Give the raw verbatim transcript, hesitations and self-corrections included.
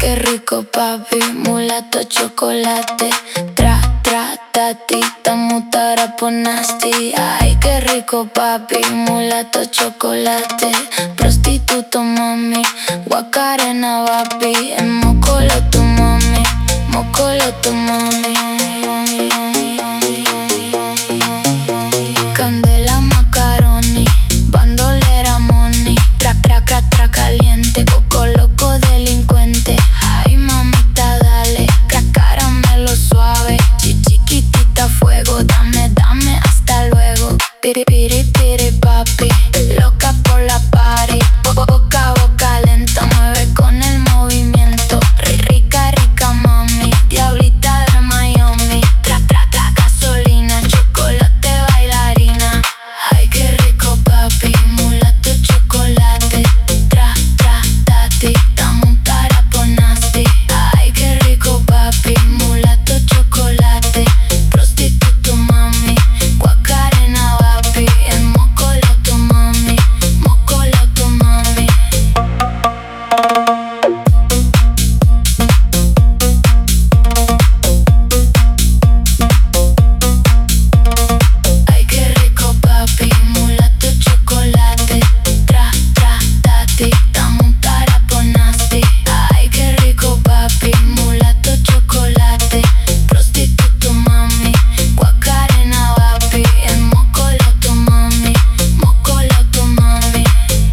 qué rico papi, mulato chocolate. Tra, tra, tatita, mutarapo nasty. Ay, qué rico papi, mulato chocolate. Prostituto mami, guacarena papi. En mocolo tu mami, mocolo tu mami.